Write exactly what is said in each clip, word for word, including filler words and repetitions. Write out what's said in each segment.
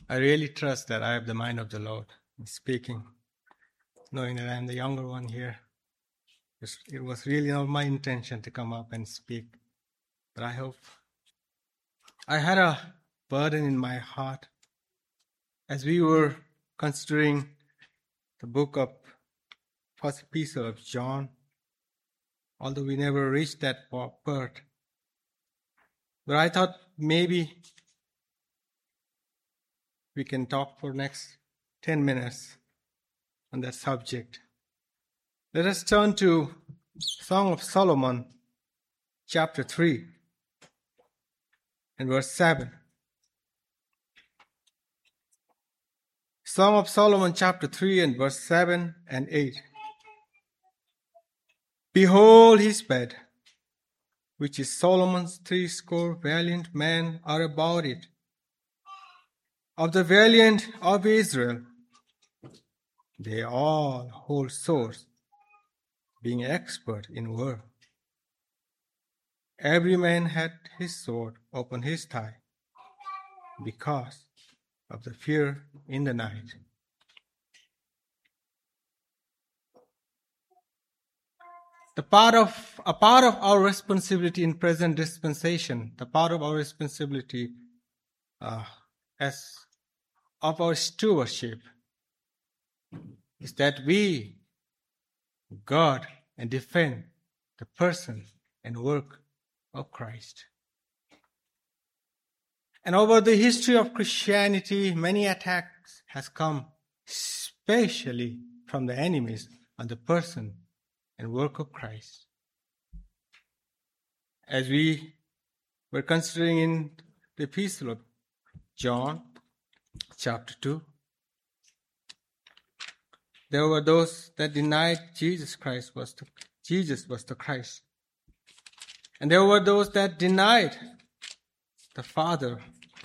I really trust that I have the mind of the Lord in speaking, knowing that I am the younger one here. It's- It was really not my intention to come up and speak, but I hope I had a burden in my heart as we were considering the book of First Epistle of John, although we never reached that part. But I thought maybe we can talk for next ten minutes on that subject. Let us turn to Song of Solomon, chapter three, and verse seven. Song of Solomon, chapter three, and verse seven and eight. Behold his bed, which is Solomon's threescore valiant men are about it. Of the valiant of Israel, they all hold swords, being expert in war. Every man had his sword upon his thigh, because of the fear in the night. The part of a part of our responsibility in present dispensation, the part of our responsibility uh, as of our stewardship, is that we guard and defend the person and work of Christ. And over the history of Christianity, many attacks has come, especially from the enemies on the person and work of Christ. As we were considering in the Epistle of John, chapter two, there were those that denied Jesus Christ was the, Jesus was the Christ. And there were those that denied the Father.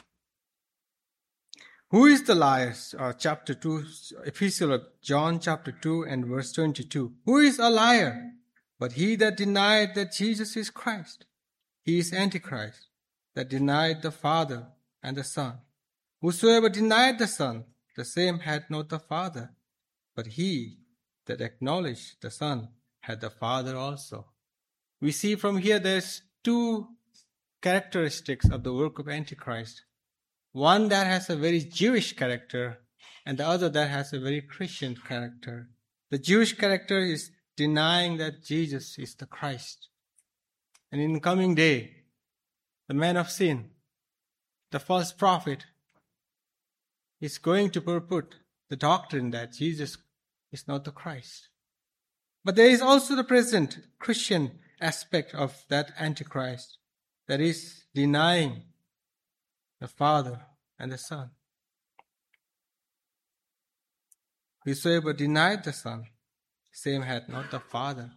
Who is the liar? Uh, chapter two, Epistle of John, chapter two, and verse twenty-two. Who is a liar? But he that denied that Jesus is Christ. He is Antichrist, that denied the Father and the Son. Whosoever denied the Son, the same had not the Father. But he that acknowledged the Son had the Father also. We see from here there's two characteristics of the work of Antichrist. One that has a very Jewish character, and the other that has a very Christian character. The Jewish character is denying that Jesus is the Christ. And in the coming day, the man of sin, the false prophet, is going to purport the doctrine that Jesus is not the Christ. But there is also the present Christian aspect of that Antichrist, that is denying the Father and the Son. Whosoever denied the Son, same had not the Father.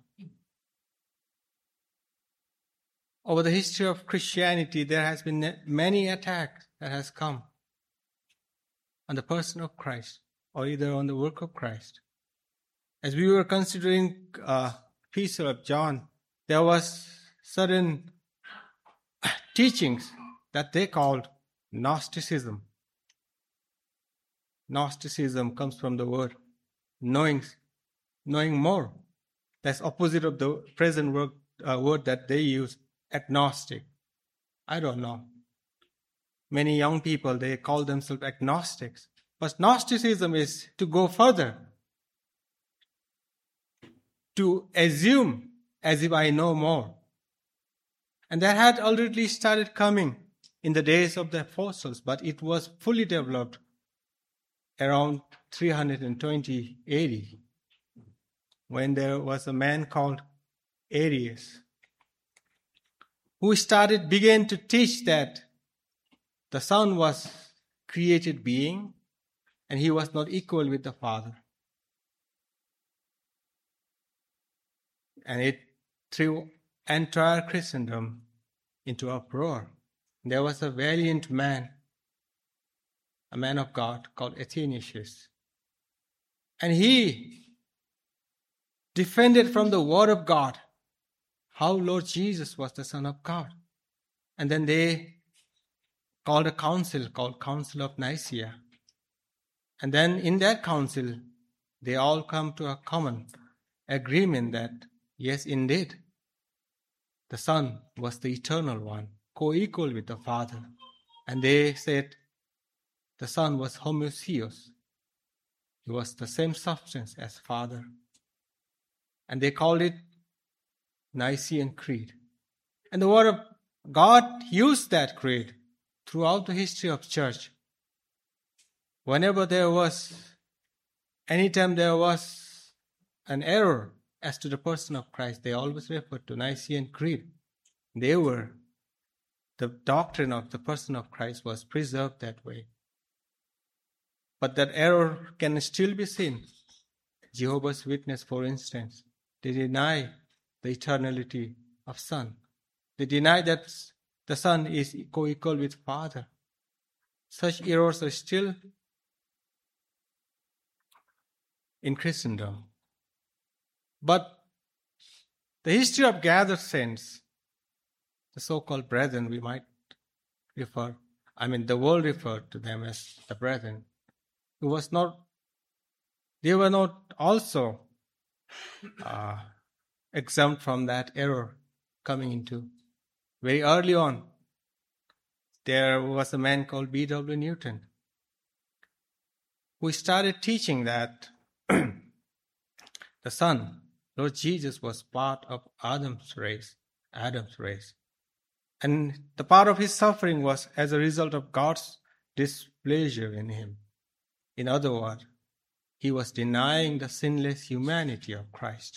Over the history of Christianity, there has been many attacks that has come on the person of Christ, or either on the work of Christ. As we were considering uh, Epistle of John, there was certain teachings that they called Gnosticism. Gnosticism comes from the word knowing, knowing more. That's opposite of the present word, uh, word that they use, agnostic. I don't know. Many young people, they call themselves agnostics. But Gnosticism is to go further, to assume as if I know more. And that had already started coming in the days of the apostles, but it was fully developed around three hundred twenty A D, when there was a man called Arius, who started, began to teach that the Son was created being, and he was not equal with the Father. And it threw entire Christendom into uproar. There was a valiant man, a man of God called Athanasius. And he defended from the Word of God how Lord Jesus was the Son of God. And then they called a council called Council of Nicaea. And then in that council, they all come to a common agreement that, yes, indeed, the Son was the eternal one, co-equal with the Father. And they said the Son was homoousios. He was the same substance as Father. And they called it Nicene Creed. And the Word of God used that creed throughout the history of church. Whenever there was, anytime there was an error as to the person of Christ, they always referred to Nicene Creed. They were, the doctrine of the person of Christ was preserved that way. But that error can still be seen. Jehovah's Witness, for instance, they deny the eternality of Son. They deny that the Son is co-equal with Father. Such errors are still in Christendom. But the history of gathered saints, the so-called brethren, we might refer, I mean the world referred to them as the brethren, who was not, they were not also uh, exempt from that error coming into. Very early on, there was a man called B W Newton who started teaching that the Son, Lord Jesus, was part of Adam's race, Adam's race. And the part of his suffering was as a result of God's displeasure in him. In other words, he was denying the sinless humanity of Christ.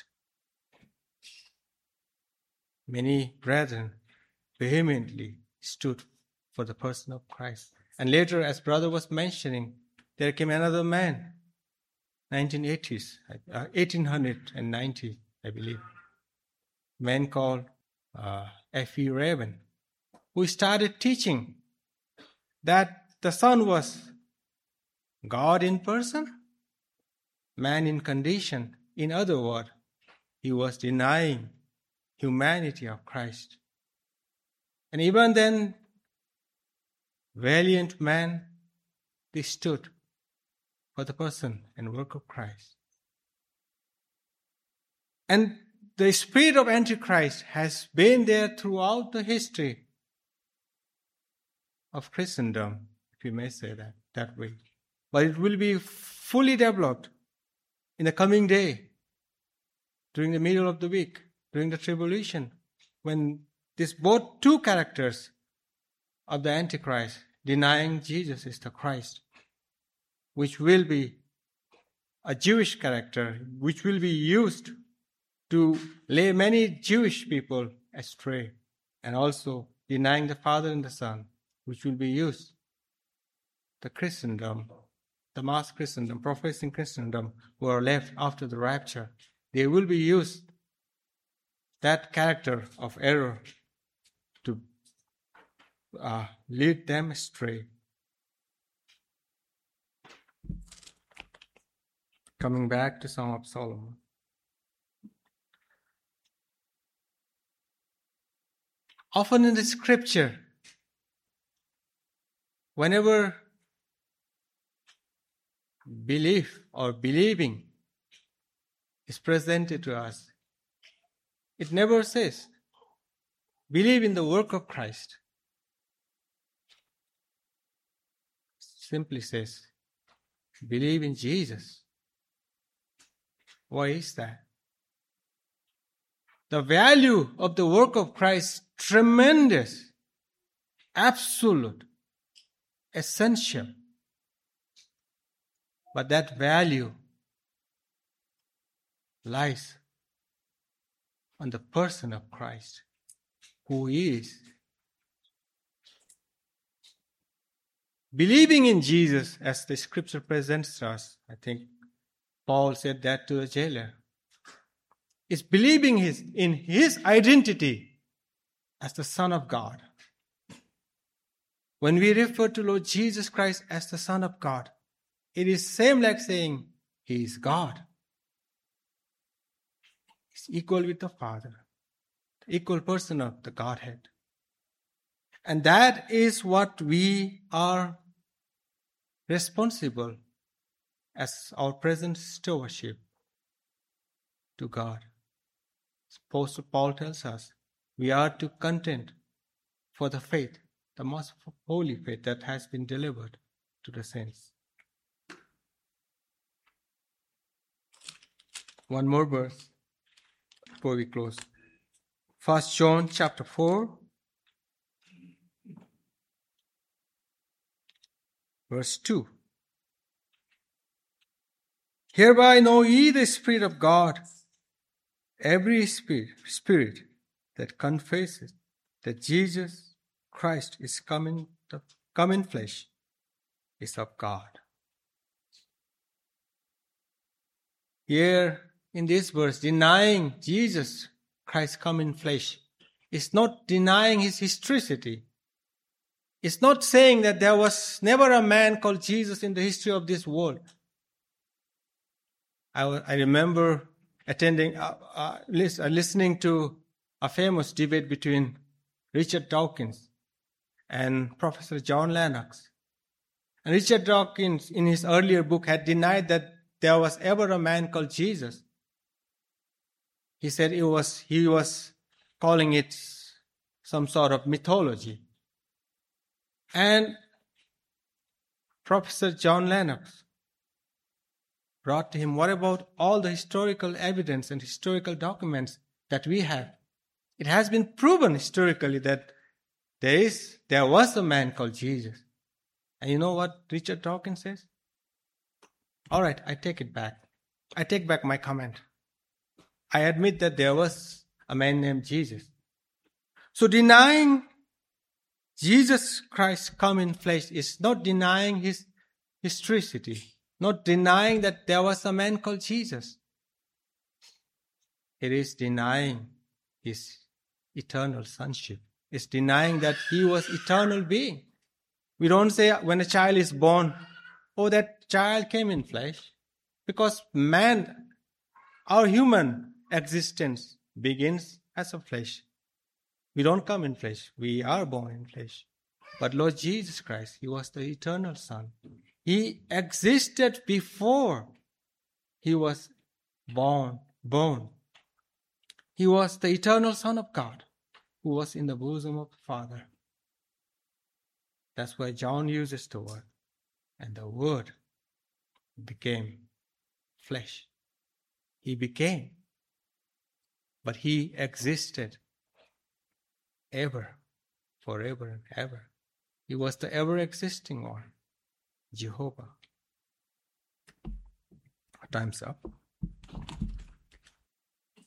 Many brethren vehemently stood for the person of Christ. And later, as brother was mentioning, there came another man, nineteen eighties, uh, eighteen ninety, I believe, a man called uh, F E Raven, who started teaching that the Son was God in person, man in condition. In other words, he was denying humanity of Christ. And even then, valiant man, they stood for the person and work of Christ. And the spirit of Antichrist has been there throughout the history of Christendom, if you may say that, that way. But it will be fully developed in the coming day, during the middle of the week, during the tribulation, when these both two characters of the Antichrist, denying Jesus is the Christ, which will be a Jewish character, which will be used to lay many Jewish people astray, and also denying the Father and the Son, which will be used. The Christendom, the mass Christendom, professing Christendom, who are left after the rapture, they will be used, that character of error, to uh, lead them astray. Coming back to Song of Solomon. Often in the scripture, whenever belief or believing is presented to us, it never says, believe in the work of Christ. It simply says, believe in Jesus. Why is that? The value of the work of Christ, tremendous, absolute, essential. But that value lies on the person of Christ, who he is. Believing in Jesus, as the scripture presents us, I think Paul said that to the jailer, is believing his, in his identity as the Son of God. When we refer to Lord Jesus Christ as the Son of God, it is same like saying he is God. He's equal with the Father, the equal person of the Godhead. And that is what we are responsible as our present stewardship to God. Apostle Paul tells us we are to contend for the faith, the most holy faith that has been delivered to the saints. One more verse before we close. First John chapter four, verse two. Hereby know ye the Spirit of God. Every spirit, spirit that confesses that Jesus Christ is come in, come in flesh is of God. Here in this verse, denying Jesus Christ come in flesh is not denying his historicity. It's not saying that there was never a man called Jesus in the history of this world. I, I remember attending, uh, uh, listening to a famous debate between Richard Dawkins and Professor John Lennox. And Richard Dawkins, in his earlier book, had denied that there was ever a man called Jesus. He said it was he was calling it some sort of mythology. And Professor John Lennox brought to him, what about all the historical evidence and historical documents that we have? It has been proven historically that there is, there was a man called Jesus. And you know what Richard Dawkins says? All right, I take it back. I take back my comment. I admit that there was a man named Jesus. So denying Jesus Christ come in flesh is not denying his historicity, not denying that there was a man called Jesus. It is denying his eternal sonship. It's denying that he was eternal being. We don't say when a child is born, oh, that child came in flesh. Because man, our human existence begins as a flesh. We don't come in flesh. We are born in flesh. But Lord Jesus Christ, he was the eternal Son. He existed before he was born, born. He was the eternal Son of God who was in the bosom of the Father. That's why John uses the word. And the word became flesh. He became. But he existed ever, forever and ever. He was the ever-existing one, Jehovah. Time's up.